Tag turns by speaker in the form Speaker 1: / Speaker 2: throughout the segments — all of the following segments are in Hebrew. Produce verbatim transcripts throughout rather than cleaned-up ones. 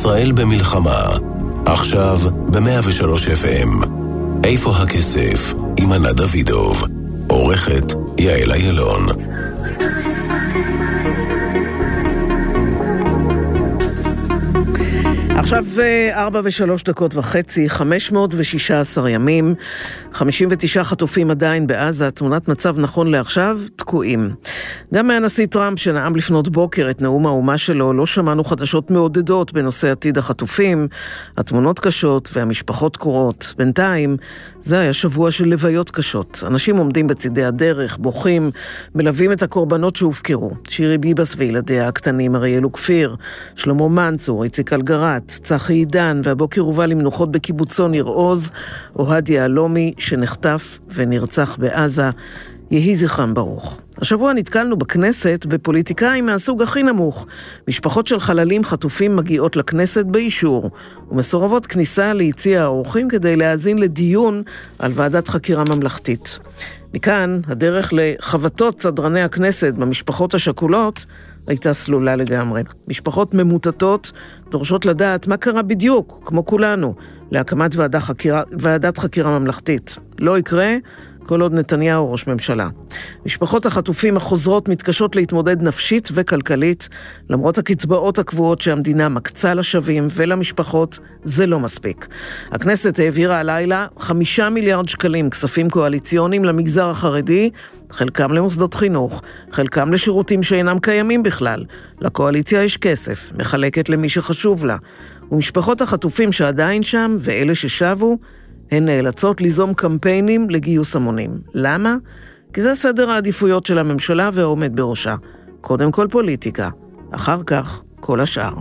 Speaker 1: ישראל במלחמה. עכשיו ב-מאה ושלוש אף אם. איפה הכסף? עם ענת דוידוב. עורכת יעל אילון.
Speaker 2: עכשיו ארבע ושלוש דקות וחצי, חמש מאות ושישה עשר ימים, חמישים ותשעה חטופים עדיין בעזה, תמונת מצב נכון לעכשיו, תקועים. גם מהנשיא טראמפ שנאם לפנות בוקר את נאום האומה שלו, לא שמענו חדשות מעודדות בנושא עתיד החטופים, התמונות קשות והמשפחות קורות. בינתיים, זה היה שבוע של לוויות קשות. אנשים עומדים בצידי הדרך, בוכים, מלווים את הקורבנות שהופקרו. שירי ביבס וילדיה הקטנים, אריאל וכפיר, שלמה מנצור, איציק אלגרת, צחי עידן, והבוקר הובא למנוחות בקיבוצו ניר עוז, אוהד יהלומי שנחטף ונרצח בעזה. יהי זכרם ברוך. השבוע נתקלנו בכנסת בפוליטיקאים מהסוג הכי נמוך. משפחות של חללים חטופים מגיעות לכנסת באישור, ומסורבות כניסה ליציע האורחים כדי להאזין לדיון על ועדת חקירה ממלכתית. מכאן, הדרך לחבטות סדרני הכנסת במשפחות השכולות הייתה סלולה לגמרי. משפחות ממוטטות דורשות לדעת מה קרה בדיוק, כמו כולנו, להקמת ועדת חקירה, ועדת חקירה ממלכתית. לא יקרה כל עוד נתניהו ראש ממשלה. משפחות החטופים החוזרות מתקשות להתמודד נפשית וכלכלית, למרות הקצבאות הקבועות שהמדינה מקצה לשווים ולמשפחות, זה לא מספיק. הכנסת העבירה הלילה חמישה מיליארד שקלים כספים קואליציוניים למגזר החרדי, חלקם למוסדות חינוך, חלקם לשירותים שאינם קיימים בכלל. לקואליציה יש כסף, מחלקת למי שחשוב לה. ומשפחות החטופים שעדיין שם ואלה ששבו, הן נאלצות ליזום קמפיינים לגיוס המונים. למה? כי זה סדר העדיפויות של הממשלה והעומד בראשה. קודם כל פוליטיקה, אחר כך כל השאר.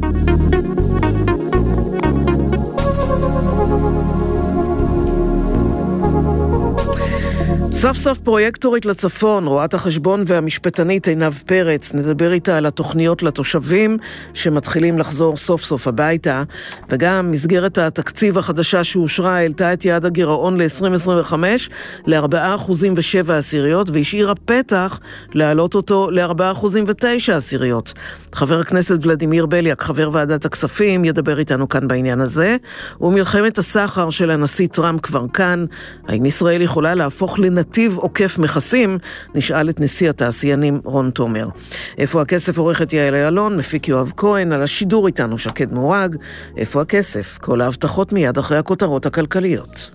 Speaker 2: סוף סוף פרויקטורית לצפון, רואת החשבון והמשפטנית עינב פרץ, נדבר איתה על התוכניות לתושבים שמתחילים לחזור סוף סוף הביתה, וגם מסגרת התקציב החדשה שאושרה העלתה את יעד הגירעון ל-עשרים עשרים וחמש ל-ארבעה אחוזים ושבע עשיריות, והשאירה פתח להעלות אותו ל-ארבעה אחוזים ותשע עשיריות. חבר הכנסת ולדימיר בליאק, חבר ועדת הכספים, ידבר איתנו כאן בעניין הזה, ומלחמת הסחר של הנשיא טראמפ כבר כאן. האם ישראל יכולה להפוך לנתיב עוקף מכסים? נשאל את נשיא התעשיינים רון תומר. איפה הכסף? עורכת יעל אילון, מפיק יואב כהן, על השידור איתנו שקד מורג. איפה הכסף? כל ההבטחות מיד אחרי הכותרות הכלכליות.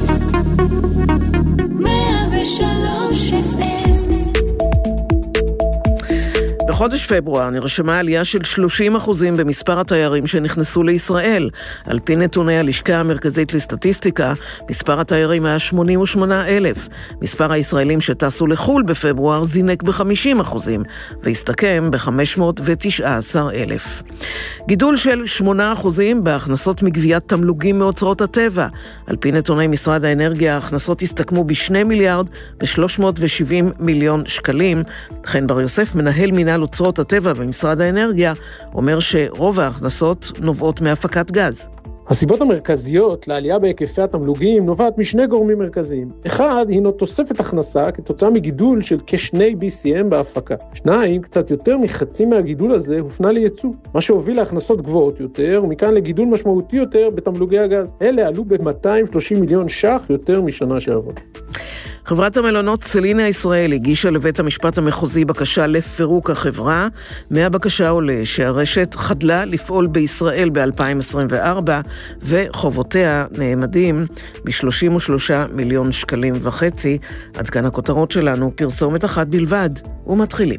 Speaker 2: בחודש פברואר נרשמה עלייה של שלושים אחוזים במספר התיירים שנכנסו לישראל. על פי נתוני הלשכה המרכזית לסטטיסטיקה, מספר התיירים היה שמונים ושמונה אלף. מספר הישראלים שטסו לחול בפברואר זינק ב-חמישים אחוזים, והסתכם ב-חמש מאות ותשע עשרה אלף. גידול של שמונה אחוזים בהכנסות מגביית תמלוגים מאוצרות הטבע. על פי נתוני משרד האנרגיה, ההכנסות הסתכמו ב-שני מיליארד ו-שלוש מאות ושבעים מיליון שקלים. חן בר יוסף, מנהל מינהל אוצרות הטבע במשרד האנרגיה, אומר שרוב ההכנסות נובעות מהפקת גז.
Speaker 3: הסיבות המרכזיות לעלייה בהיקפי התמלוגים נובעת משני גורמים מרכזיים. אחד, הינו תוספת הכנסה כתוצאה מגידול של כשני בי סי אם בהפקה. שניים, קצת יותר מחצי מהגידול הזה הופנה לייצוא, מה שהוביל להכנסות גבוהות יותר, ומכאן לגידול משמעותי יותר בתמלוגי הגז. אלה עלו ב-מאתיים ושלושים מיליון ש"ח יותר משנה שעברה.
Speaker 2: חברת המלונות סלינה ישראל הגישה לבית המשפט המחוזי בקשה לפירוק החברה. מהבקשה עולה שהרשת חדלה לפעול בישראל ב-אלפיים עשרים וארבע, וחובותיה נעמדים ב-שלושים ושלושה מיליון שקלים וחצי. עד כאן הכותרות שלנו, פרסומת אחת בלבד, ומתחילים.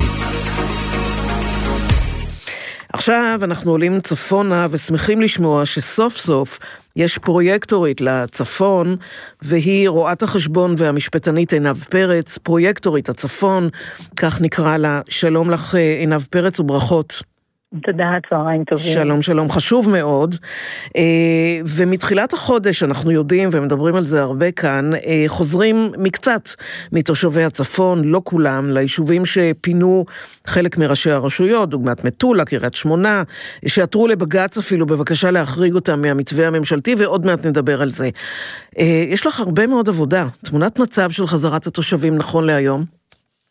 Speaker 2: עכשיו אנחנו עולים צפונה ושמחים לשמוע שסוף סוף יש פרויקטורית לצפון, והיא רואת החשבון והמשפטנית עינב פרץ, פרויקטורית הצפון, כך נקרא לה. שלום לך עינב פרץ וברכות.
Speaker 4: תודה, צהריים טובים.
Speaker 2: שלום, שלום, חשוב מאוד. ומתחילת החודש אנחנו יודעים ומדברים על זה הרבה כאן, חוזרים מקצת מתושבי הצפון, לא כולם, ליישובים שפינו חלק מראשי הרשויות, דוגמת מטולה, קריית שמונה, שעתרו לבג"ץ אפילו בבקשה להחריג אותם מהמתווה הממשלתי, ועוד מעט נדבר על זה. יש לך הרבה מאוד עבודה, תמונת מצב של חזרת התושבים נכון להיום?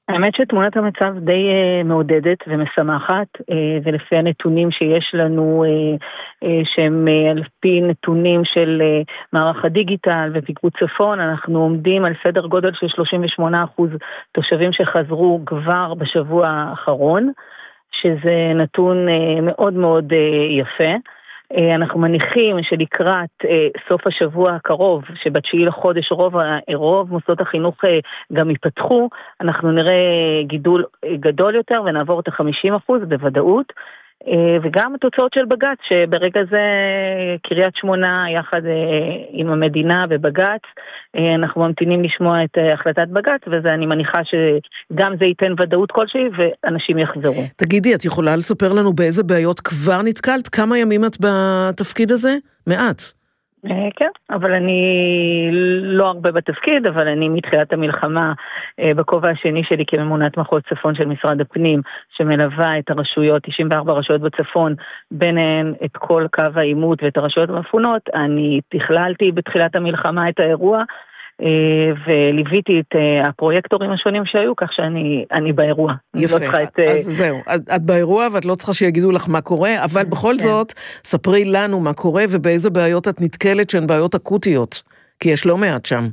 Speaker 4: האמת שתמונת המצב די uh, מעודדת ומשמחת, uh, ולפי הנתונים שיש לנו, uh, uh, שהם uh, על פי נתונים של uh, מערך הדיגיטל ופיקוד צפון, אנחנו עומדים על סדר גודל של שלושים ושמונה אחוז תושבים שחזרו כבר בשבוע האחרון, שזה נתון uh, מאוד מאוד uh, יפה. אנחנו מניחים שלקראת סוף השבוע הקרוב, שבתשיעי לחודש רוב, רוב מוסדות החינוך גם ייפתחו, אנחנו נראה גידול גדול יותר ונעבור את ה-חמישים אחוז בוודאות, וגם התוצאות של בג"ץ, שברגע זה קריית שמונה יחד עם המדינה בבג"ץ, אנחנו ממתינים לשמוע את החלטת בג"ץ, וזה אני מניחה שגם זה ייתן ודאות כלשהי ואנשים יחזרו.
Speaker 2: תגידי, את יכולה לספר לנו באיזה בעיות כבר נתקלת? כמה ימים את בתפקיד הזה? מעט.
Speaker 4: כן, אבל אני לא הרבה בתפקיד, אבל אני מתחילת המלחמה בכובע השני שלי כממונת מחוז צפון של משרד הפנים, שמלווה את הרשויות, תשעים וארבע רשויות בצפון, ביניהן את כל קו העימות ואת הרשויות המפונות. אני תכללתי בתחילת המלחמה את האירוע, וליוויתי את הפרויקטורים השונים שהיו, כך שאני אני באירוע.
Speaker 2: יפה, אז זהו, את באירוע ואת לא צריכה שיגידו לך מה קורה, אבל בכל זאת, ספרי לנו מה קורה ובאיזה בעיות את נתקלת שהן בעיות אקוטיות, כי יש לא מעט שם.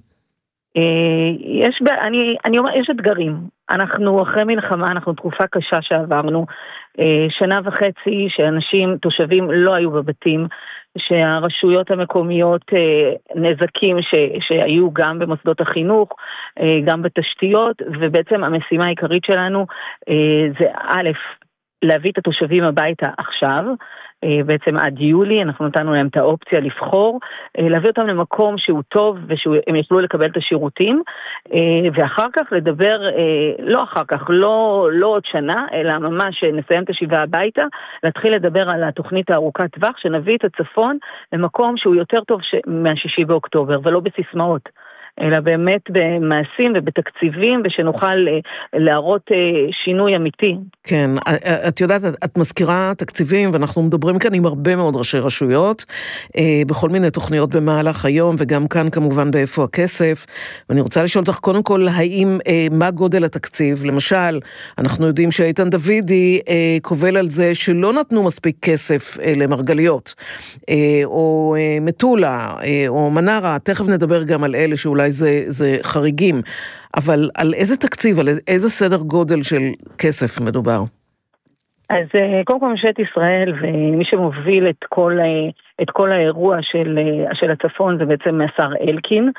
Speaker 4: יש, אני, אני אומר, יש אתגרים. אנחנו אחרי מלחמה, אנחנו תקופה קשה שעברנו, שנה וחצי שאנשים, תושבים לא היו בבתים, שהרשויות המקומיות נזקים ש, שהיו גם במוסדות החינוך, גם בתשתיות, ובעצם המשימה העיקרית שלנו זה א', להביא את התושבים הביתה עכשיו, בעצם עד יולי, אנחנו נתנו להם את האופציה לבחור, להביא אותם למקום שהוא טוב ושהם יוכלו לקבל את השירותים, ואחר כך לדבר, לא אחר כך, לא, לא עוד שנה, אלא ממש נסיים את השיבה הביתה, להתחיל לדבר על התוכנית הארוכת טווח, שנביא את הצפון למקום שהוא יותר טוב מהשישי באוקטובר, ולא בסיסמאות. אלא באמת במעשים ובתקציבים, ושנוכל להראות שינוי אמיתי.
Speaker 2: כן, את יודעת, את מזכירה תקציבים, ואנחנו מדברים כאן עם הרבה מאוד ראשי רשויות, בכל מיני תוכניות במהלך היום, וגם כאן כמובן באיפה הכסף, ואני רוצה לשאול אותך קודם כל, האם, מה גודל התקציב? למשל, אנחנו יודעים שאיתן דוידי קובל על זה שלא נתנו מספיק כסף למרגליות, או מטולה, או מנרה, תכף נדבר גם על אלה שאולי זה, זה חריגים, אבל על איזה תקציב, על איזה סדר גודל של כסף מדובר?
Speaker 4: אז קודם כל ממשלת ישראל, ומי שמוביל את כל, את כל האירוע של, של הצפון, זה בעצם השר אלקין,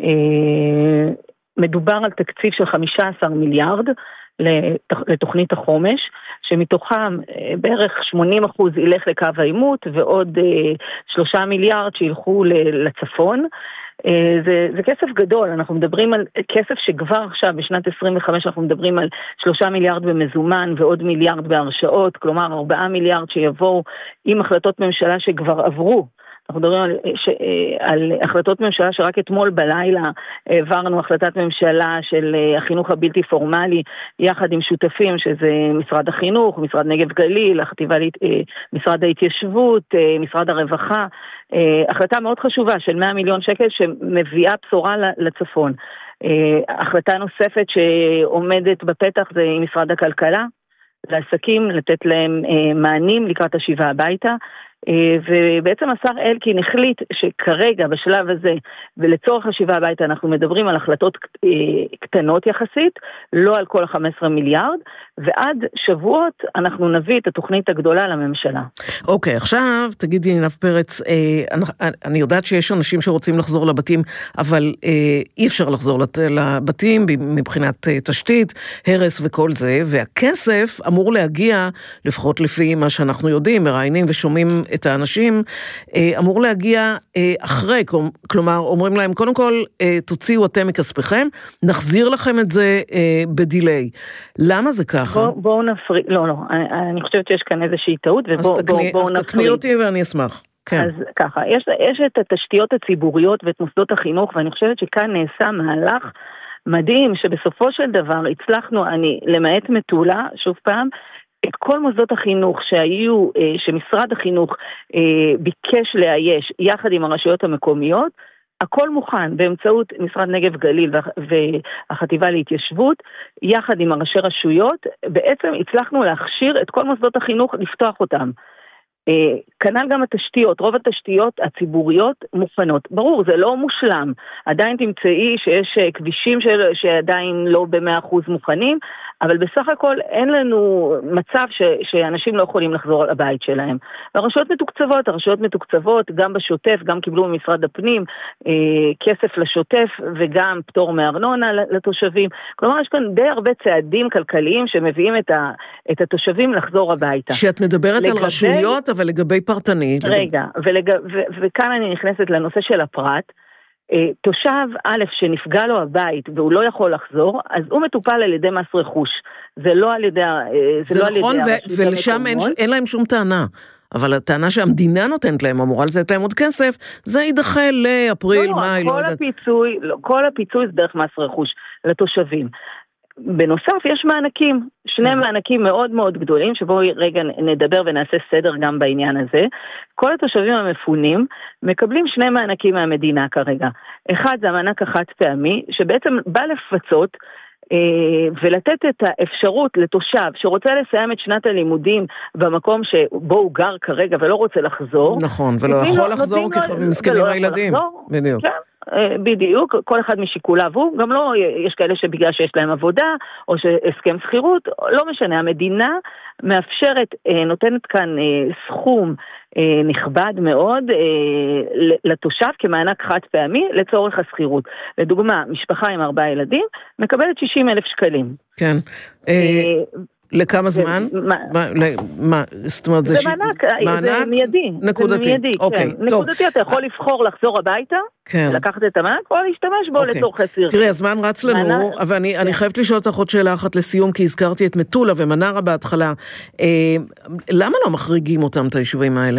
Speaker 4: מדובר על תקציב של חמישה עשר מיליארד, לתוכנית החומש, שמתוכם בערך שמונים אחוז ילך לקו העימות, ועוד שלושה מיליארד שילכו לצפון. זה, זה כסף גדול, אנחנו מדברים על כסף שכבר עכשיו בשנת עשרים וחמש אנחנו מדברים על שלושה מיליארד במזומן ועוד מיליארד בהרשאות, כלומר ארבעה מיליארד שיבואו עם החלטות ממשלה שכבר עברו. אנחנו מדברים על, ש, על החלטות ממשלה שרק אתמול בלילה העברנו החלטת ממשלה של החינוך הבלתי פורמלי יחד עם שותפים שזה משרד החינוך, משרד נגב גליל, החטיבה, משרד ההתיישבות, משרד הרווחה, החלטה מאוד חשובה של מאה מיליון שקל שמביאה בשורה לצפון. החלטה נוספת שעומדת בפתח זה משרד הכלכלה, לעסקים, לתת להם מענים לקראת השיבה הביתה, ובעצם השר אלקין החליט שכרגע בשלב הזה ולצורך השיבה הביתה אנחנו מדברים על החלטות קטנות יחסית, לא על כל ה-חמישה עשר מיליארד, ועד שבועות אנחנו נביא את התוכנית הגדולה לממשלה.
Speaker 2: אוקיי, עכשיו תגידי עינב פרץ, אני יודעת שיש אנשים שרוצים לחזור לבתים, אבל אי אפשר לחזור לבתים מבחינת תשתית, הרס וכל זה, והכסף אמור להגיע, לפחות לפי מה שאנחנו יודעים, מראיינים ושומעים את האנשים, אמור להגיע אחרי, כלומר, אומרים להם, קודם כל, תוציאו אתם מכספכם, נחזיר לכם את זה בדיליי. למה זה ככה?
Speaker 4: בואו בוא נפריד, לא, לא, אני, אני חושבת שיש כאן איזושהי טעות, ובואו בוא, בוא נפריד.
Speaker 2: אז תקני אותי ואני אשמח. כן.
Speaker 4: אז ככה, יש, יש את התשתיות הציבוריות ואת מוסדות החינוך, ואני חושבת שכאן נעשה מהלך מדהים, שבסופו של דבר הצלחנו, אני למעט מטולה, שוב פעם, את כל מוסדות החינוך שהיו, שמשרד החינוך ביקש לאייש יחד עם הרשויות המקומיות, הכל מוכן באמצעות משרד נגב גליל והחטיבה להתיישבות, יחד עם הראשי רשויות, בעצם הצלחנו להכשיר את כל מוסדות החינוך, לפתוח אותם. כנ"ל גם התשתיות, רוב התשתיות הציבוריות מוכנות. ברור, זה לא מושלם. עדיין תמצאי שיש כבישים של, שעדיין לא ב-מאה אחוז מוכנים, אבל בסך הכל אין לנו מצב ש, שאנשים לא יכולים לחזור לבית שלהם. הרשויות מתוקצבות, הרשויות מתוקצבות, גם בשוטף, גם קיבלו ממשרד הפנים אה, כסף לשוטף וגם פטור מארנונה לתושבים. כלומר, יש כאן די הרבה צעדים כלכליים שמביאים את, ה, את התושבים לחזור הביתה.
Speaker 2: שאת מדברת לגבי... על רשויות, אבל לגבי פרטני.
Speaker 4: רגע, ולג... ו... וכאן אני נכנסת לנושא של הפרט. תושב א' שנפגע לו הבית והוא לא יכול לחזור, אז הוא מטופל על ידי מס רכוש. זה לא על ידי, זה
Speaker 2: זה
Speaker 4: לא
Speaker 2: נכון,
Speaker 4: על ידי
Speaker 2: ו- ולשם אין, אין להם שום טענה. אבל הטענה שהמדינה נותנת להם, אמורה לתת להם עוד כסף, זה יידחה לאפריל,
Speaker 4: לא,
Speaker 2: מאי,
Speaker 4: כל
Speaker 2: לא יודעת.
Speaker 4: הפיצוי, לא, כל הפיצוי זה דרך מס רכוש לתושבים. בנוסף יש מענקים, שני מענקים מאוד מאוד גדולים, שבו רגע נדבר ונעשה סדר גם בעניין הזה. כל התושבים המפונים מקבלים שני מענקים מהמדינה כרגע. אחד זה המענק החד פעמי, שבעצם בא לפצות ולתת את האפשרות לתושב שרוצה לסיים את שנת הלימודים במקום שבו הוא גר כרגע ולא רוצה לחזור.
Speaker 2: נכון, ולא יכול לחזור כי מסכנים הילדים. בדיוק.
Speaker 4: בדיוק, כל אחד משיקוליו הוא, גם לא, יש כאלה שבגלל שיש להם עבודה, או שהסכם שכירות, לא משנה, המדינה מאפשרת, נותנת כאן סכום נכבד מאוד לתושב כמענק חד פעמי לצורך השכירות. לדוגמה, משפחה עם ארבעה ילדים מקבלת שישים אלף שקלים.
Speaker 2: כן. לכמה זמן? מה? זאת אומרת,
Speaker 4: זה מענק, זה מיידי.
Speaker 2: נקודתי.
Speaker 4: אוקיי, טוב. נקודתי, אתה יכול לבחור לחזור הביתה, לקחת את המענק, או להשתמש בו לצורך סיר.
Speaker 2: תראי, הזמן רץ לנו, אבל אני חייבת לשאול אותך עוד שאלה אחת לסיום, כי הזכרתי את מטולה ומנרה בהתחלה. למה לא מחריגים אותם, את היישובים האלה?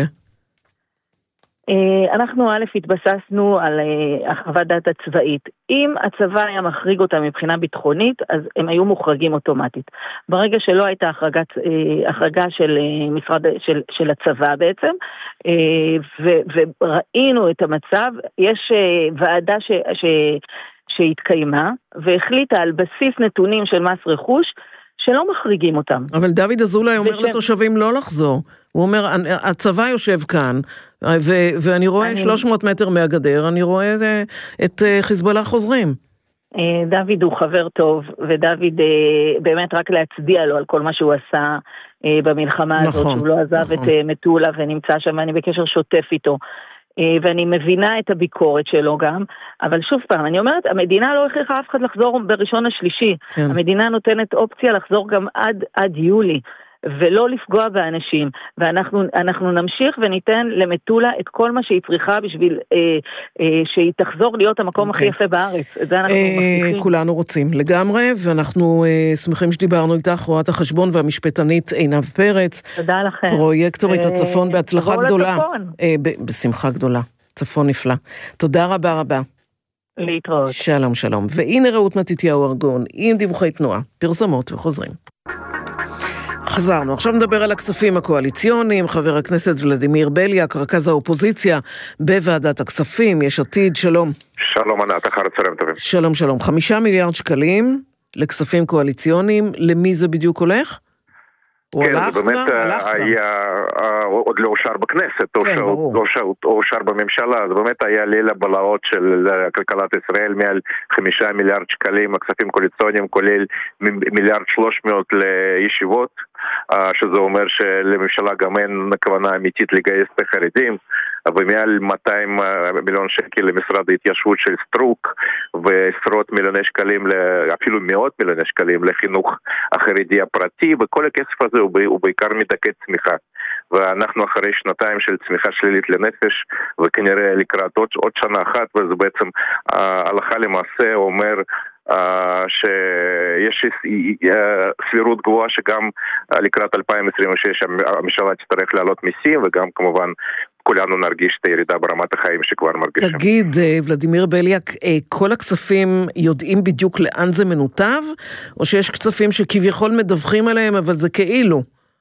Speaker 4: אנחנו א' התבססנו על החוות דעת הצבאית. אם הצבא היה מחריג אותם מבחינה ביטחונית, אז הם היו מוחרגים אוטומטית. ברגע שלא הייתה החרגת, החרגה של משרד, של, של הצבא בעצם, ו, וראינו את המצב, יש ועדה ש, ש, שהתקיימה, והחליטה על בסיס נתונים של מס רכוש, שלא מחריגים אותם.
Speaker 2: אבל דוד אזולאי אומר ושם... לתושבים לא לחזור. הוא אומר, הצבא יושב כאן, ו- ואני רואה אני... שלוש מאות מטר מהגדר, אני רואה זה, את חיזבאללה חוזרים.
Speaker 4: דוד הוא חבר טוב, ודוד באמת רק להצדיע לו על כל מה שהוא עשה במלחמה נכון, הזאת, שהוא לא עזב נכון. את מטולה ונמצא שם, ואני בקשר שוטף איתו. ואני מבינה את הביקורת שלו גם, אבל שוב פעם, אני אומרת, המדינה לא הכריחה אף אחד לחזור בראשון השלישי. כן. המדינה נותנת אופציה לחזור גם עד, עד יולי. ולא לפגוע באנשים, ואנחנו אנחנו נמשיך וניתן למטולה את כל מה שהיא צריכה בשביל אה, אה, שהיא תחזור להיות המקום okay. הכי יפה בארץ. את זה אנחנו
Speaker 2: אה,
Speaker 4: מבטיחים.
Speaker 2: כולנו רוצים לגמרי, ואנחנו אה, שמחים שדיברנו איתך, רואת החשבון והמשפטנית עינב פרץ.
Speaker 4: תודה לכם.
Speaker 2: פרויקטורית הצפון
Speaker 4: אה,
Speaker 2: בהצלחה גדולה. אה, ב- בשמחה גדולה. צפון נפלא. תודה רבה רבה.
Speaker 4: להתראות.
Speaker 2: שלום שלום. והנה רעות מתתיהו ארגון עם דיווחי תנועה, פרסומות וחוזרים. חזרנו, עכשיו נדבר על הכספים הקואליציוניים, חבר הכנסת ולדימיר בליאק, רכז האופוזיציה בוועדת הכספים, יש עתיד, שלום.
Speaker 5: שלום ענת, אחר הצהריים טובים.
Speaker 2: שלום שלום, חמישה מיליארד שקלים לכספים קואליציוניים, למי זה בדיוק הולך?
Speaker 5: כן, זה באמת היה, עוד לא אושר בכנסת, או אושר בממשלה, זה באמת היה לילה בלהות של כלכלת ישראל, מעל חמישה מיליארד שקלים, הכספים קואליציוניים, כולל מיליארד שלוש מאות לישיבות, שזה אומר שלממשלה גם אין כוונה אמיתית לגייס את החרדים, ומעל מאתיים מיליון שקל למשרד ההתיישבות של סטרוק, ועשרות מיליוני שקלים, אפילו מאות מיליוני שקלים לחינוך החרדי הפרטי, וכל הכסף הזה הוא בעיקר מדכא צמיחה. ואנחנו אחרי שנתיים של צמיחה שלילית לנפש, וכנראה לקראת עוד, עוד שנה אחת, וזה בעצם הלכה למעשה אומר Uh, שיש uh, סבירות גבוהה שגם uh, לקראת אלפיים עשרים ושש הממשלה תצטרך לעלות מיסים, וגם כמובן כולנו נרגיש את הירידה ברמת החיים שכבר מרגישים.
Speaker 2: תגיד, ולדימיר בליאק, כל הכספים יודעים בדיוק לאן זה מנותב, או שיש כספים שכביכול מדווחים עליהם, אבל זה כאילו?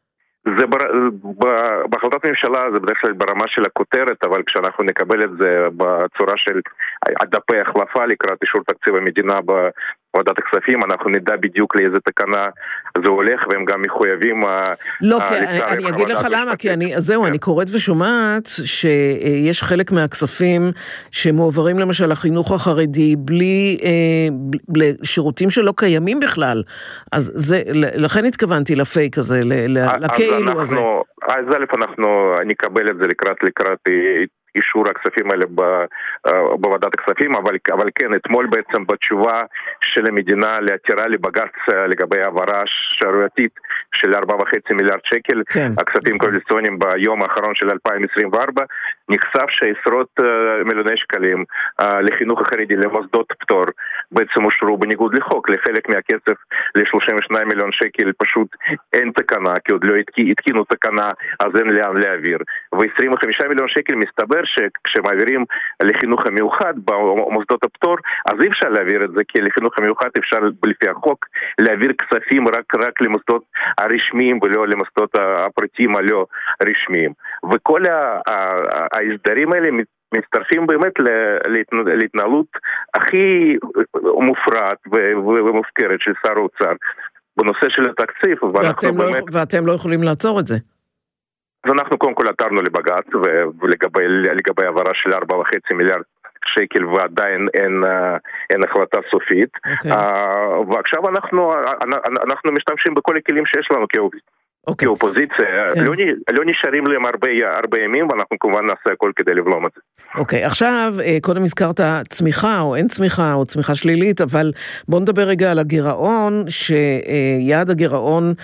Speaker 5: זה בר... בהחלטת ממשלה זה בדרך כלל ברמה של הכותרת, אבל כשאנחנו נקבל את זה בצורה של דפי החלפה לקראת אישור תקציב המדינה בוועדת הכספים, אנחנו נדע בדיוק לאיזה תקנה זה הולך, והם גם מחויבים...
Speaker 2: לא, כי אני, אני אגיד לך למה, כי אני, זהו, כן. אני קוראת ושומעת שיש חלק מהכספים שמועברים למשל לחינוך החרדי, בלי אה, שירותים שלא קיימים בכלל, אז זה, לכן התכוונתי לפייק הזה, לכאילו הזה.
Speaker 5: אז א' אנחנו נקבל את זה לקראת, לקראת אישור הכספים האלה בוועדת הכספים, אבל, אבל כן, אתמול בעצם בתשובה של המדינה לעתירה לבג"ץ לגבי העברה שערורייתית של ארבע וחצי מיליארד שקל, כן. הכספים קואליציוניים ביום האחרון של אלפיים עשרים וארבע, נחשף שעשרות מיליוני שקלים לחינוך החרדי למוסדות פטור בעצם אושרו בניגוד לחוק. לחלק מהכסף ל-שלושים ושניים מיליון שקל פשוט אין תקנה, כי עוד לא התקינו תקנה, אז אין לאן להעביר. ו-עשרים וחמישה מיליון שקל מסתבר שכשמעבירים לחינוך המיוחד במוסדות הפטור, אז אי אפשר להעביר את זה, כי לחינוך המיוחד אפשר לפי החוק להעביר כספים רק, רק למוסדות הרשמיים ולא למוסדות הפרטיים הלא רשמיים. וכל ההסדרים האלה מצטרפים באמת להתנהלות הכי מופרעת ומופקרת של שר האוצר בנושא של התקציב.
Speaker 2: ואתם לא, באמת... ואתם לא יכולים לעצור את זה.
Speaker 5: אז אנחנו קודם כל עתרנו לבג"ץ, ולגבי לגבי העברה של ארבע וחצי מיליארד שקל, ועדיין אין, אין החלטה סופית. Okay. Uh, ועכשיו אנחנו, אנחנו משתמשים בכל הכלים שיש לנו כאופוזיציה. Okay. כאופוזיציה. Okay. לא, לא נשארים להם הרבה, הרבה ימים, ואנחנו כמובן נעשה הכל כדי לבלום את זה.
Speaker 2: אוקיי, okay, עכשיו, קודם הזכרת צמיחה, או אין צמיחה, או צמיחה שלילית, אבל בוא נדבר רגע על הגירעון, שיעד הגירעון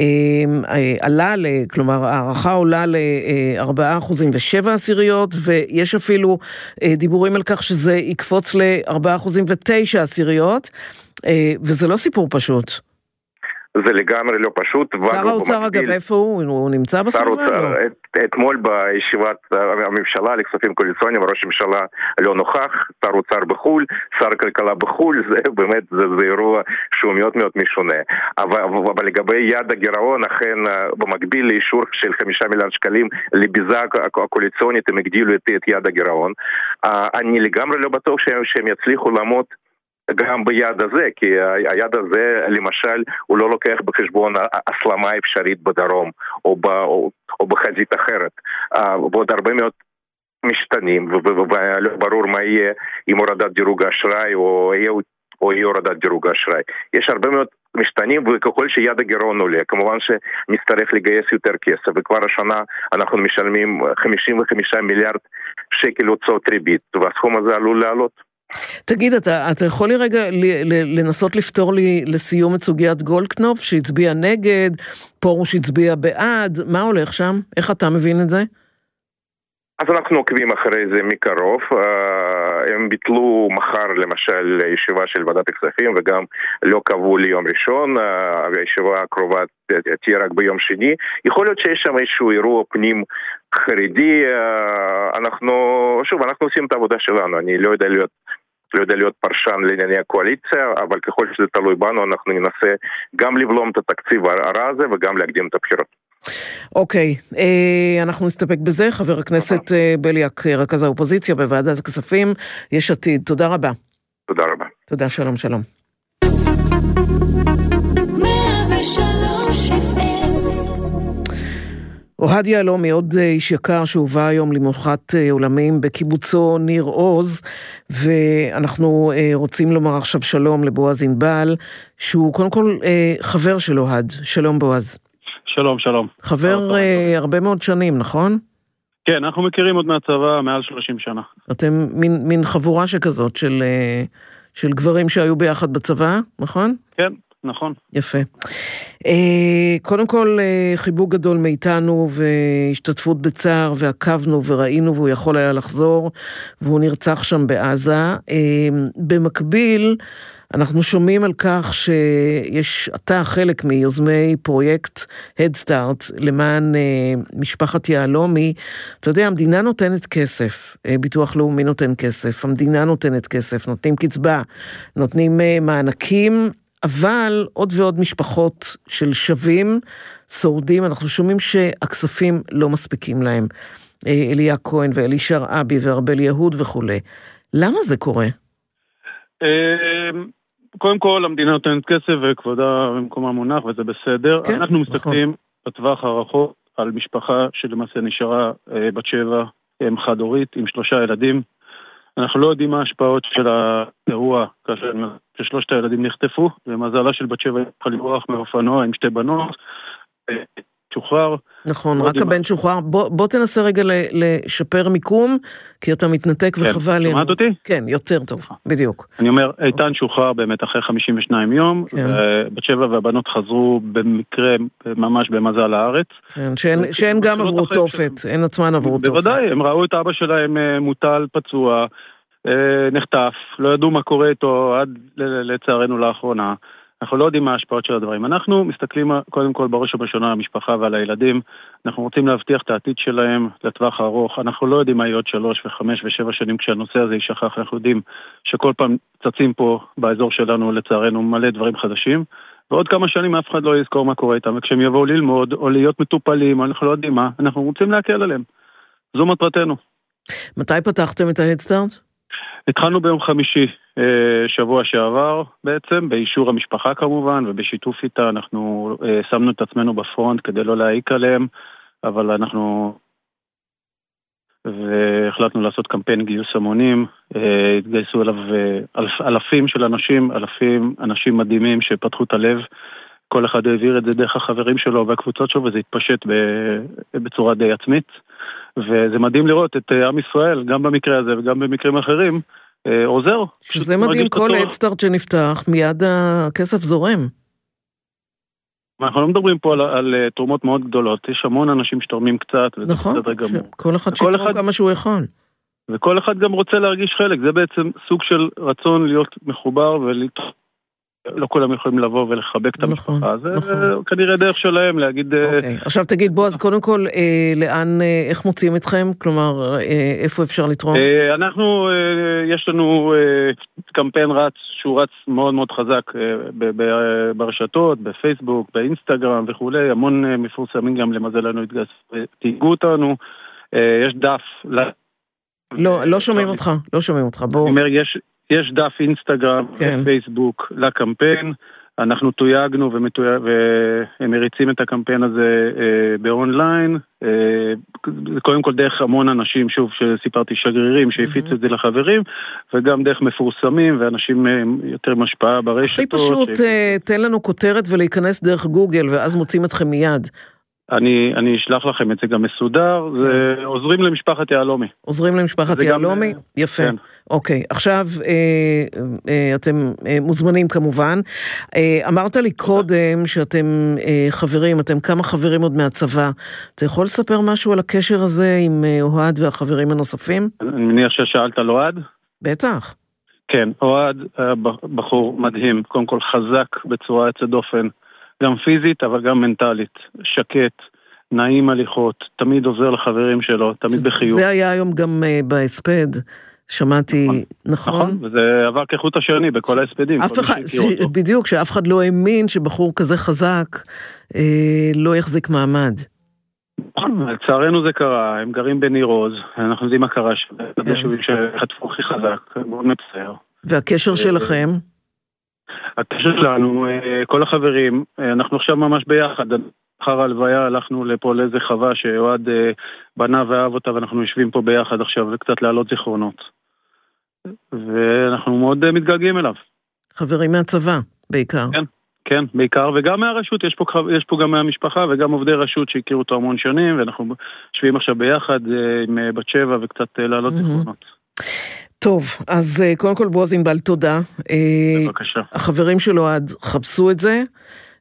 Speaker 2: עלה, כלומר, הערכה עולה ל-ארבעה אחוזים ושבע עשיריות, ויש אפילו דיבורים על כך שזה יקפוץ ל-ארבעה אחוזים ותשע עשיריות, וזה לא סיפור פשוט.
Speaker 5: זה לגמרי לא פשוט.
Speaker 2: שר האוצר אגב, איפה הוא? הוא נמצא בסביבה?
Speaker 5: אתמול בישיבת הממשלה לכספים קואליציוניים, ראש הממשלה לא נוכח, שר האוצר בחול, שר הכלכלה בחול, זה באמת, זה, זה אירוע שהוא מאוד מאוד משונה. אבל, אבל לגבי יעד הגירעון, אכן במקביל לאישור של חמישה מיליארד שקלים לביזה הקואליציונית, הם הגדילו את, את יעד הגירעון. אני לגמרי לא בטוח שהם, שהם יצליחו לעמוד גם ביד הזה, כי היד הזה למשל הוא לא לוקח בחשבון הסלמה אפשרית בדרום או, ב, או, או בחזית אחרת, ועוד הרבה מאוד משתנים, ולא ברור מה יהיה עם הורדת דירוג האשראי או יהיה, או יהיה הורדת דירוג האשראי. יש הרבה מאוד משתנים, וככל שיד הגירעון עולה, כמובן שנצטרך לגייס יותר כסף, וכבר השנה אנחנו משלמים חמישים וחמישה מיליארד שקל הוצאות ריבית, והסכום הזה עלול לעלות.
Speaker 2: תגיד, אתה, אתה יכול לי רגע לנסות לפתור לי לסיום את סוגיית גולדקנופ, שהצביע נגד, פורוש הצביע בעד, מה הולך שם? איך אתה מבין את זה?
Speaker 5: אז אנחנו עוקבים אחרי זה מקרוב, הם ביטלו מחר למשל ישיבה של ועדת הכספים, וגם לא קבעו ליום ראשון, הישיבה הקרובה תהיה רק ביום שני. יכול להיות שיש שם איזשהו אירוע פנים חרדי, אנחנו, שוב, אנחנו עושים את העבודה שלנו, אני לא יודע להיות, לא יודע להיות פרשן לענייני הקואליציה, אבל ככל שזה תלוי בנו, אנחנו ננסה גם לבלום את התקציב הרע הזה, וגם להקדים את הבחירות.
Speaker 2: אוקיי, אנחנו נסתפק בזה. חבר הכנסת בליאק, רכז האופוזיציה בוועדת הכספים, יש עתיד. תודה רבה.
Speaker 5: תודה רבה.
Speaker 2: תודה, שלום, שלום. אוהד יהלומי, עוד איש יקר שהובא היום למנוחת עולמים בקיבוצו ניר עוז, ואנחנו רוצים לומר עכשיו שלום לבועז ענבל, שהוא קודם כל חבר של אוהד. שלום בועז.
Speaker 6: שלום, שלום.
Speaker 2: חבר uh, הרבה מאוד שנים, נכון?
Speaker 6: כן, אנחנו מכירים עוד מהצבא מעל שלושים שנה.
Speaker 2: אתם מין, מין חבורה שכזאת של, uh, של גברים שהיו ביחד בצבא, נכון?
Speaker 6: כן, נכון.
Speaker 2: יפה. Uh, קודם כל, uh, חיבוק גדול מאיתנו והשתתפות בצער, ועקבנו וראינו, והוא יכול היה לחזור, והוא נרצח שם בעזה. Uh, במקביל, אנחנו שומעים על כך שיש אתה חלק מיוזמי פרויקט Head Start למען אה, משפחת יהלומי. אתה יודע, המדינה נותנת כסף, אה, ביטוח לאומי נותן כסף, המדינה נותנת כסף, נותנים קצבה, נותנים אה, מענקים, אבל עוד ועוד משפחות של שווים, שורדים, אנחנו שומעים שהכספים לא מספיקים להם. אליה כהן ואלישר אבי והרבל יהוד וכו'. למה זה קורה?
Speaker 6: קודם כל, המדינה נותנת כסף וכבודה במקומה מונח, וזה בסדר. אנחנו מסתכלים בטווח הרחוק על משפחה שלמעשה נשארה בת שבע, אם חד הורית, עם שלושה ילדים. אנחנו לא יודעים מה ההשפעות של האירוע, כאשר שלושת הילדים נחטפו, ומזלה של בת שבע יכולה לברוח מאופנוע עם שתי בנות, שוחרר.
Speaker 2: נכון, רק הבן שוחרר. בוא, בוא תנסה רגע לשפר מיקום, כי אתה מתנתק וחבל.
Speaker 6: כן, שמעת אותי?
Speaker 2: כן, יותר טוב, בדיוק.
Speaker 6: אני אומר, איתן שוחרר באמת אחרי חמישים ושניים יום, בת שבע והבנות חזרו במקרה ממש במזל לארץ.
Speaker 2: כן, שהן גם עברו תופת, הן עצמן עברו תופת.
Speaker 6: בוודאי, הם ראו את אבא שלהם מוטל פצוע, נחטף, לא ידעו מה קורה איתו עד לצערנו לאחרונה. אנחנו לא יודעים מה ההשפעות של הדברים. אנחנו מסתכלים קודם כל בראש ובראשונה על המשפחה ועל הילדים. אנחנו רוצים להבטיח את העתיד שלהם לטווח הארוך. אנחנו לא יודעים מה יהיה עוד שלוש וחמש ושבע שנים כשהנושא הזה יישכח. אנחנו יודעים שכל פעם צצים פה באזור שלנו לצערנו מלא דברים חדשים. ועוד כמה שנים אף אחד לא יזכור מה קורה איתם. וכשהם יבואו ללמוד או להיות מטופלים, אנחנו לא יודעים מה, אנחנו רוצים להקל עליהם. זו מטרתנו.
Speaker 2: מתי פתחתם את ההדסטארט?
Speaker 6: התחלנו ביום חמישי שבוע שעבר בעצם, באישור המשפחה כמובן, ובשיתוף איתה אנחנו שמנו את עצמנו בפרונט כדי לא להעיק עליהם, אבל אנחנו והחלטנו לעשות קמפיין גיוס המונים, התגייסו אליו אלף, אלפים של אנשים, אלפים אנשים מדהימים שפתחו את הלב, כל אחד העביר את זה דרך החברים שלו והקבוצות שלו, וזה התפשט בצורה די עצמית, וזה מדהים לראות את עם ישראל, גם במקרה הזה וגם במקרים אחרים, עוזר.
Speaker 2: שזה מדהים, כל הדסטארט שנפתח, מיד הכסף זורם.
Speaker 6: אנחנו לא מדברים פה על, על תרומות מאוד גדולות, יש המון אנשים שתורמים קצת, וזה
Speaker 2: נכון, כל אחד שתרום כמה שהוא יכול.
Speaker 6: וכל אחד גם רוצה להרגיש חלק, זה בעצם סוג של רצון להיות מחובר ולהתחבר. לא כולם יכולים לבוא ולחבק את המשפחה, זה כנראה דרך שלהם להגיד...
Speaker 2: אוקיי, עכשיו תגיד בוא, אז קודם כל, לאן, איך מוצאים אתכם? כלומר, איפה אפשר לתרום?
Speaker 6: אנחנו, יש לנו קמפיין רץ, שהוא רץ מאוד מאוד חזק ברשתות, בפייסבוק, באינסטגרם וכו', המון מפורסמים גם למזלנו התגייס, תיגעו אותנו, יש דף...
Speaker 2: לא, לא שומעים אותך, לא שומעים אותך, בוא...
Speaker 6: אני אומר, יש... יש דף אינסטגרם ופייסבוק לקמפיין, אנחנו תויגנו ומריצים את הקמפיין הזה באונליין, קודם כל דרך המון אנשים, שוב שסיפרתי שגרירים שהפיצו את זה לחברים, וגם דרך מפורסמים ואנשים יותר משפעה ברשתות.
Speaker 2: הכי פשוט תן לנו כותרת ולהיכנס דרך גוגל ואז מוצאים אתכם מיד.
Speaker 6: אני, אני אשלח לכם את זה גם מסודר, זה עוזרים למשפחת יעלומי.
Speaker 2: עוזרים למשפחת יעלומי? גם... יפה. כן. אוקיי, עכשיו אה, אה, אתם אה, מוזמנים כמובן. אה, אמרת לי קודם שאתם אה, חברים, אתם כמה חברים עוד מהצבא. אתה יכול לספר משהו על הקשר הזה עם אה, אוהד והחברים הנוספים?
Speaker 6: אני מניח ששאלת על אוהד?
Speaker 2: בטח.
Speaker 6: כן, אוהד בחור מדהים, קודם כל חזק בצורה יוצאת דופן. גם פיזית, אבל גם מנטלית, שקט, נעים הליכות, תמיד עוזר לחברים שלו, תמיד בחיוך.
Speaker 2: זה היה היום גם uh, בהספד, שמעתי, נכון?
Speaker 6: נכון, וזה עבר כחוט השני בכל ההספדים.
Speaker 2: אף אחד, ש... בדיוק, שאף אחד לא האמין שבחור כזה חזק אה, לא יחזיק מעמד.
Speaker 6: לצערנו זה קרה, הם גרים בניר עוז, אנחנו יודעים מה קרה שם, זה יישובים שחטפו הכי חזק, מאוד מצער.
Speaker 2: והקשר שלכם?
Speaker 6: הקשר שלנו, כל החברים, אנחנו עכשיו ממש ביחד, אחר הלוויה הלכנו לפה לאיזה חווה שאוהד בנה ואהב אותה, ואנחנו יושבים פה ביחד עכשיו וקצת להעלות זיכרונות. ואנחנו מאוד מתגעגעים אליו.
Speaker 2: חברים מהצבא, בעיקר.
Speaker 6: כן, כן, בעיקר, וגם מהרשות, יש פה, יש פה גם מהמשפחה וגם עובדי רשות שהכירו אותו המון שנים, ואנחנו יושבים עכשיו ביחד עם בת שבע וקצת להעלות זיכרונות.
Speaker 2: טוב, אז קודם כל בועז ענבל תודה.
Speaker 6: בבקשה.
Speaker 2: החברים שלו עד חפשו את זה,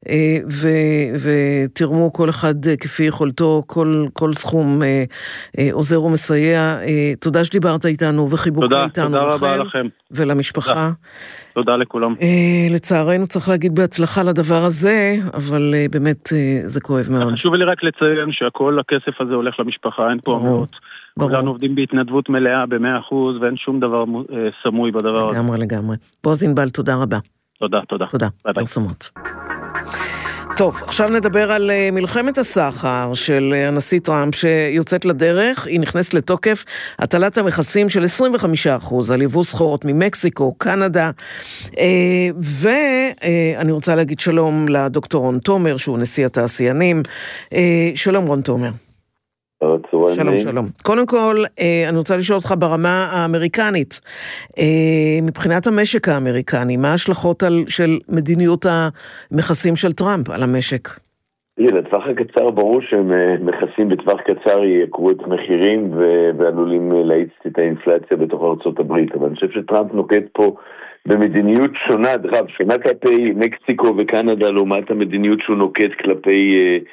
Speaker 2: ותרמו כל אחד כפי יכולתו, כל, כל סכום עוזר ומסייע. תודה שדיברת איתנו וחיבוק איתנו.
Speaker 6: תודה רבה לכם.
Speaker 2: ולמשפחה.
Speaker 6: תודה לכולם.
Speaker 2: לצערנו צריך להגיד בהצלחה לדבר הזה, אבל באמת זה כואב מאוד.
Speaker 6: חשוב לי רק לציין שהכל הכסף הזה הולך למשפחה, אין פה אמרות. כולנו עובדים בהתנדבות מלאה ב-מאה אחוז, ואין שום דבר סמוי בדבר הזה.
Speaker 2: לגמרי, לגמרי. בועז ענבל, תודה רבה.
Speaker 6: תודה, תודה.
Speaker 2: תודה, פרסומות. טוב, עכשיו נדבר על מלחמת הסחר של הנשיא טראמפ שיוצאת לדרך. היא נכנסת לתוקף הטלת המכסים של עשרים וחמישה אחוז על יבוא סחורות ממקסיקו, קנדה, ואני רוצה להגיד שלום לדוקטור רון תומר, שהוא נשיא התעשיינים. שלום רון תומר. שלום, שלום. קודם כל, אני רוצה לשאול אותך ברמה האמריקנית, מבחינת המשק האמריקני, מה ההשלכות של מדיניות המכסים של טראמפ על המשק?
Speaker 7: לטווח הקצר ברור שהם מכסים בטווח קצר יקרו את המחירים ועלולים להאיץ את האינפלציה בתוך ארצות הברית, אבל אני חושב שטראמפ נוקט פה במדיניות שונה, דרב, שונה כלפי מקסיקו וקנדה לעומת המדיניות שהוא נוקט כלפי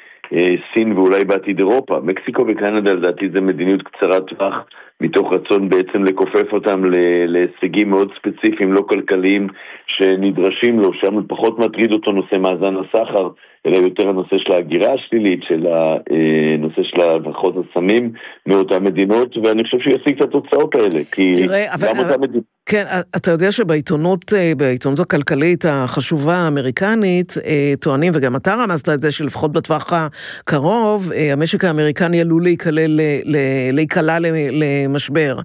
Speaker 7: סין ואולי בעתיד אירופה. מקסיקו וקנדה לדעתי זה מדיניות קצרת טווח מתוך רצון בעצם לקופף אותם להישגים מאוד ספציפיים, לא כלכליים שנדרשים לו, שם פחות מטריד אותו נושא מאזן הסחר, אלא יותר הנושא של ההגירה השלילית, של הנושא של הברחות הסמים מאותן מדינות, ואני חושב שישיג את התוצאות האלה, כי
Speaker 2: תראה, אבל, אבל, מדינות... כן, אתה יודע שבעיתונות, בעיתונות הכלכלית החשובה האמריקנית, טוענים, וגם אתה רמזת את זה, שלפחות בטווח הקרוב, המשק האמריקני עלול להיקלל, להיקלה למשבר.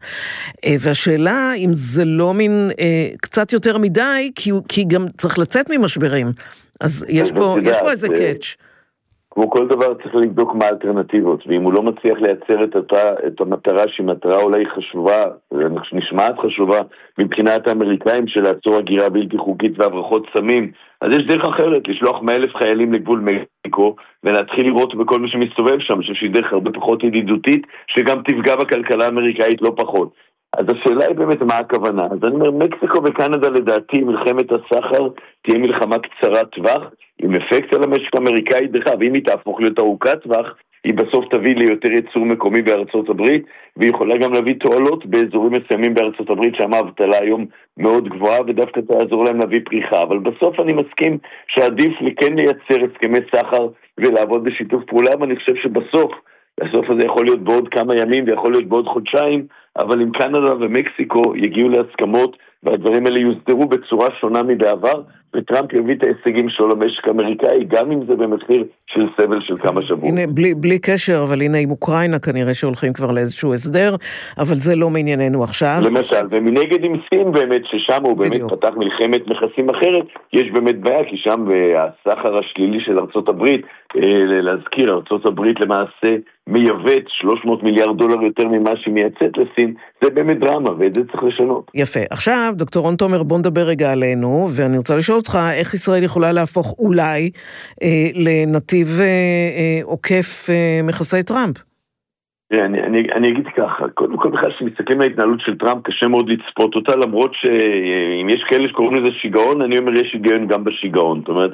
Speaker 2: והשאלה אם זה לא מין קצת יותר מדי, כי, כי גם צריך לצאת ממשברים. אז יש פה, יש פה איזה קאץ'.
Speaker 7: כמו כל דבר צריך לבדוק מה האלטרנטיבות, ואם הוא לא מצליח לייצר את, אותה, את המטרה שהיא מטרה אולי חשובה, נשמעת חשובה מבחינת האמריקאים של לעצור הגירה בלתי חוקית והברחות סמים, אז יש דרך אחרת, לשלוח מאה אלף חיילים לגבול מקסיקו, ולהתחיל לראות בכל מי שמסתובב שם, אני חושב שהיא דרך הרבה פחות ידידותית, שגם תפגע בכלכלה האמריקאית לא פחות. אז השאלה היא באמת מה הכוונה. אז אני אומר, מקסיקו וקנדה לדעתי, מלחמת הסחר תהיה מלחמה קצרת טווח, עם אפקט על המשק האמריקאי, דרך אגב, אם היא תהפוך להיות ארוכת טווח, היא בסוף תביא ליותר ייצור מקומי בארצות הברית, והיא יכולה גם להביא תועלות באזורים מסוימים בארצות הברית, שם האבטלה היום מאוד גבוהה, ודווקא תעזור להם להביא פריחה. אבל בסוף אני מסכים שעדיף כן לייצר הסכמי סחר ולעבוד בשיתוף פעולה, ואני חושב שבסוף, בסוף הזה יכול להיות בעוד כמה ימים ויכול להיות בעוד חודשיים, אבל אם קנדה ומקסיקו יגיעו להסכמות והדברים האלה יוסדרו בצורה שונה מבעבר, וטראמפ יביא את ההישגים שלו למשק האמריקאי, גם אם זה במחיר של סבל של כמה שבועות.
Speaker 2: הנה, בלי, בלי קשר, אבל הנה עם אוקראינה כנראה שהולכים כבר לאיזשהו הסדר, אבל זה לא מענייננו עכשיו.
Speaker 7: למשל, ומנגד עם סין באמת, ששם הוא באמת בדיוק. פתח מלחמת מכסים אחרת, יש באמת בעיה, כי שם הסחר השלילי של ארצות הברית, להזכיר, ארצות הברית למעשה מייבאת שלוש מאות מיליארד דולר יותר ממה שהיא מייצאת לסין, זה באמת דרמה, ואת זה צריך לשנות.
Speaker 2: יפה. עכשיו, דוקטור רון תומר, בוא נדבר רגע עלינו, ואני רוצה לשאול אותך, איך ישראל יכולה להפוך אולי אה, לנתיב אה, אה, עוקף אה, מכסי טראמפ?
Speaker 7: אני, אני, אני אגיד ככה, קודם כל בכלל שמסתכלים על ההתנהלות של טראמפ, קשה מאוד לצפות אותה, למרות שאם יש כאלה שקוראים לזה שיגעון, אני אומר יש היגיון גם בשיגעון. זאת אומרת,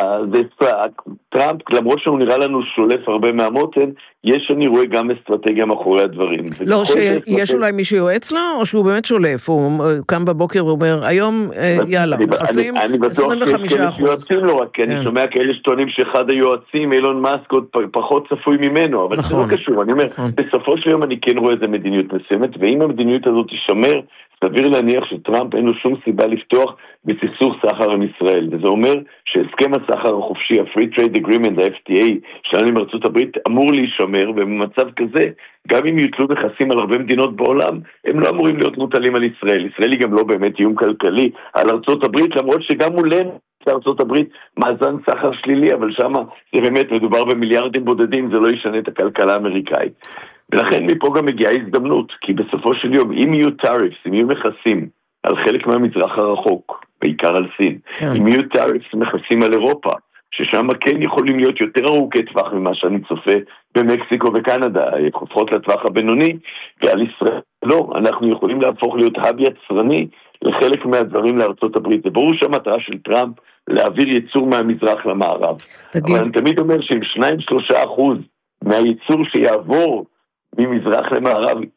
Speaker 7: טראמפ, למרות שהוא נראה לנו שולף הרבה מהמותן, יש אני רואה גם אסטרטגיה מאחורי הדברים.
Speaker 2: לא, שיש אולי מי שיועץ לו, או שהוא באמת שולף? הוא קם בבוקר ואומר, היום יאללה, מכסים עשרים וחמישה אחוז.
Speaker 7: אני בטוח שיש כאלה שיועצים לו, רק כי אני שומע כאלה שטוענים שאחד היועצים, אילון מאסק, עוד פחות צפוי ממנו, אבל זה לא קשור. אני אומר, בסופו של יום אני כן רואה איזה מדיניות מסוימת, ואם המדיניות הזאת תשמר, סביר להניח שטראמפ אין לו שום סיבה לפתוח בסכסוך סחר עם ישראל, וזה אומר שהסכם הסחר החופשי, ה-Free Trade Agreement, ה-אף טי איי, שלנו עם ארצות הברית, אמור להישמר, ובמצב כזה, גם אם יוטלו מכסים על הרבה מדינות בעולם, הם לא אמורים להיות מוטלים על ישראל. ישראל היא גם לא באמת איום כלכלי על ארצות הברית, למרות שגם מולנו, ארצות הברית, מאזן סחר שלילי, אבל שמה זה באמת מדובר במיליארדים בודדים, זה לא ישנה את הכלכלה האמריקאית. ולכן מפה גם מגיעה הזדמנות, כי בסופו של יום, אם יהיו טאריפס, אם יהיו מכסים על חלק מהמזרח הרחוק, בעיקר על סין, כן. אם יהיו טאריפס מכסים על אירופה, ששם כן יכולים להיות יותר ארוכי טווח ממה שאני צופה במקסיקו וקנדה, חופרות לטווח הבינוני, ועל ישראל לא, אנחנו יכולים להפוך להיות האב יצרני לחלק מהדברים לארצות הברית. זה ברור שהמטרה של טראמפ להעביר ייצור מהמזרח למערב. תגיד. אבל אני תמיד אומר שאם שניים שלושה אחוז מהייצור שיעבור ממזרח למערב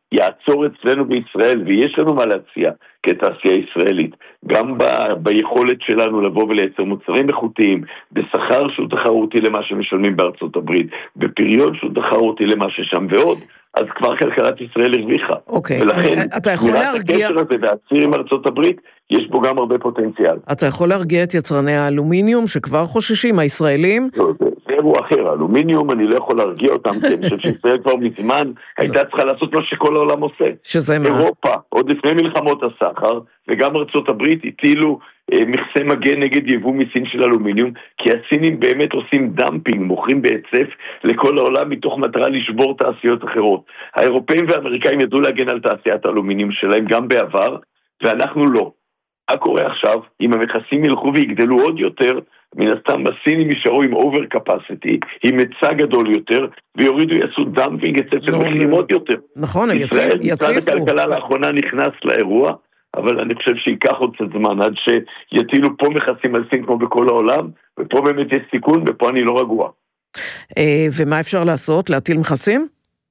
Speaker 7: יעצור אצלנו בישראל, ויש לנו מה להציע כתעשייה ישראלית, גם ב- ביכולת שלנו לבוא ולייצר מוצרים איכותיים, בשכר שהוא תחרותי למה שמשלמים בארצות הברית, בפריון שהוא תחרותי למה ששם ועוד, אז כבר כלכלת ישראל הרוויחה.
Speaker 2: אוקיי,
Speaker 7: ולכן,
Speaker 2: אתה יכול להרגיע...
Speaker 7: הקשר הזה והציר עם ארצות הברית, יש בו גם הרבה פוטנציאל.
Speaker 2: אתה יכול להרגיע את יצרני האלומיניום שכבר חוששים, הישראלים?
Speaker 7: לא, זה, זה אירוע אחר, האלומיניום אני לא יכול להרגיע אותם, כי אני חושב שישראל כבר מזמן הייתה צריכה לעשות מה שכל העולם עושה.
Speaker 2: שזה מה?
Speaker 7: אירופה, עוד לפני מלחמות הסחר, וגם ארצות הברית הטילו אה, מכסה מגן נגד יבוא מסין של אלומיניום, כי הסינים באמת עושים דמפינג, מוכרים בהיצף לכל העולם מתוך מטרה לשבור תעשיות אחרות. האירופאים והאמריקאים ידעו להגן על תעשיית האלומיניום שלהם גם בעבר, ואנחנו לא. מה קורה עכשיו? אם המכסים ילכו ויגדלו עוד יותר, מן הסתם הסינים יישארו עם אובר קפסיטי, עם היצע גדול יותר, ויורידו יעשו דמפינג אצל מחירים עוד יותר.
Speaker 2: נכון, הם יציפו.
Speaker 7: ישראל, משרד הכלכלה לאחרונה נכנס לאירוע, אבל אני חושב שייקח עוד קצת זמן, עד שיטילו פה מכסים על סין כמו בכל העולם, ופה באמת יש סיכון, ופה אני לא רגוע.
Speaker 2: ומה אפשר לעשות? להטיל מכסים?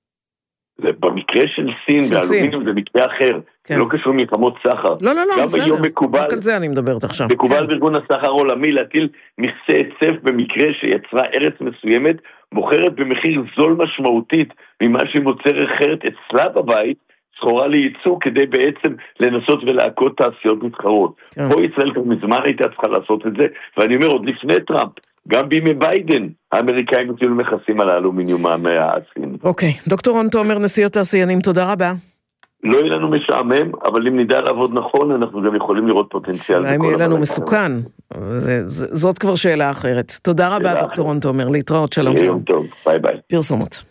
Speaker 7: במקרה של סין ואלומיניום זה מקרה אחר, זה לא קשור מלחמות סחר.
Speaker 2: לא, לא, לא, בסדר.
Speaker 7: מקובל,
Speaker 2: רק על זה אני מדברת עכשיו.
Speaker 7: מקובל בארגון הסחר העולמי להטיל מכסה היצף במקרה שיצרה ארץ מסוימת, מוכרת במחיר זול משמעותית ממה שמוצר אחרת אצלה בבית, סחורה לייצוא כדי בעצם לנסות ולהקות תעשיות מתחרות. פה ישראל כבר מזמן הייתה צריכה לעשות את זה, ואני אומר עוד לפני טראמפ, גם בימי ביידן, האמריקאים הטילו מכסים על האלומיניום מהסין.
Speaker 2: אוקיי, דוקטור רון תומר, נשיא התעשיינים, תודה רבה.
Speaker 7: לא יהיה לנו משעמם, אבל אם נדע לעבוד נכון, אנחנו גם יכולים לראות פוטנציאל.
Speaker 2: אולי יהיה לנו מסוכן, זאת כבר שאלה אחרת. תודה רבה, דוקטור רון תומר, להתראות, שלום שלום.
Speaker 7: יום טוב, ביי ביי.
Speaker 2: פרסומות.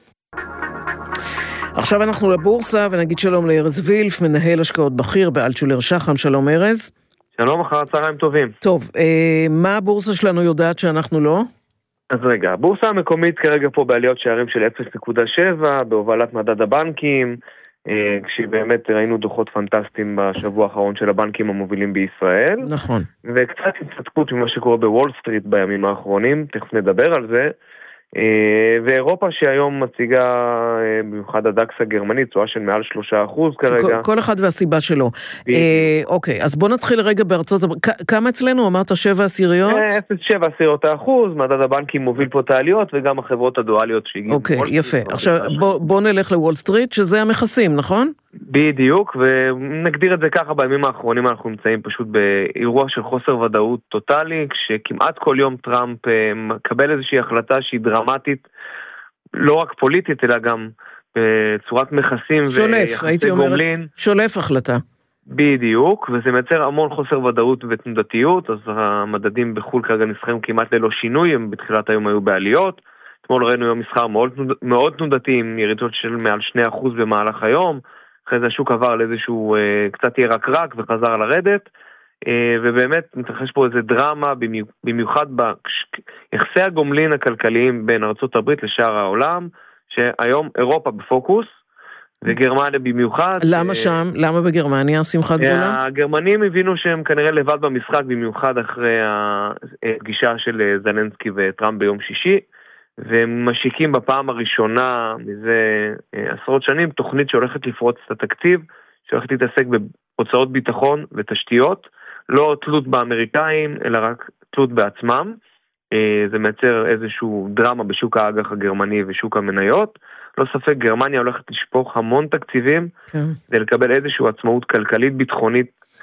Speaker 2: עכשיו אנחנו לבורסה, ונגיד שלום לארז וילף, מנהל השקעות בכיר באלטשולר שחם, שלום ארז.
Speaker 8: שלום, אחר הצהריים טובים.
Speaker 2: טוב, אה, מה הבורסה שלנו יודעת שאנחנו לא?
Speaker 8: אז רגע, הבורסה המקומית כרגע פה בעליות שערים של אפס נקודה שבע, בהובלת מדד הבנקים, אה, כשבאמת ראינו דוחות פנטסטיים בשבוע האחרון של הבנקים המובילים בישראל.
Speaker 2: נכון.
Speaker 8: וקצת התעסקות ממה שקורה בוול סטריט בימים האחרונים, תכף נדבר על זה. ואירופה שהיום מציגה במיוחד הדקס הגרמני, תשואה של מעל שלושה אחוז כרגע.
Speaker 2: כל אחד והסיבה שלו. אוקיי, אז בוא נתחיל רגע בארצות הברית. כמה אצלנו? אמרת שבע עשיריות?
Speaker 8: אפס נקודה שבע עשיריות האחוז, מדד הבנקים מוביל פה את העליות, וגם החברות הדואליות שהגיעו.
Speaker 2: אוקיי, יפה. עכשיו בוא נלך לוול סטריט, שזה המכסים, נכון?
Speaker 8: בדיוק, ונגדיר את זה ככה, בימים האחרונים אנחנו נמצאים פשוט באירוע של חוסר ודאות טוטלי, כשכמעט כל יום טראמפ מקבל איזושהי החלטה שהיא דרמטית, לא רק פוליטית, אלא גם בצורת מכסים ויחסי גומלין.
Speaker 2: שולף החלטה.
Speaker 8: בדיוק, וזה מייצר המון חוסר ודאות ותנודתיות, אז המדדים בחול כרגע נסחרים כמעט ללא שינוי, הם בתחילת היום היו בעליות, אתמול ראינו יום מסחר מאוד, מאוד תנודתי, עם ירידות של מעל שני אחוז במהלך היום, אחרי זה השוק עבר לאיזשהו אה, קצת ירקרק וחזר לרדת, אה, ובאמת מתרחש פה איזה דרמה, במיוחד ביחסי הגומלין הכלכליים בין ארצות הברית לשאר העולם, שהיום אירופה בפוקוס, וגרמניה במיוחד.
Speaker 2: למה שם? למה בגרמניה שמחה גדולה?
Speaker 8: הגרמנים הבינו שהם כנראה לבד במשחק, במיוחד אחרי הפגישה של זלנסקי וטראמפ ביום שישי, והם משיקים בפעם הראשונה מזה עשרות שנים תוכנית שהולכת לפרוץ את התקציב, שהולכת להתעסק בהוצאות ביטחון ותשתיות, לא תלות באמריקאים, אלא רק תלות בעצמם. זה מייצר איזשהו דרמה בשוק האג"ח הגרמני ושוק המניות. לא ספק, גרמניה הולכת לשפוך המון תקציבים, כן. כדי לקבל איזושהי עצמאות כלכלית ביטחונית,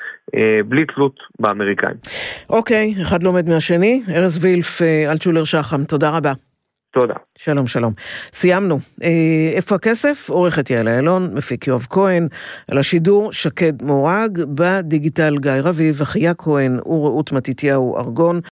Speaker 8: בלי תלות באמריקאים.
Speaker 2: אוקיי, אחד לומד מהשני. ארז וילף, אלטשולר שחם, תודה רבה.
Speaker 8: תודה.
Speaker 2: שלום, שלום. סיימנו. איפה הכסף? עורכת יעל איילון, מפיק יואב כהן, על השידור שקד מורג, בדיגיטל גיא רביב, אחיה כהן ורעות מתתיהו ארגון.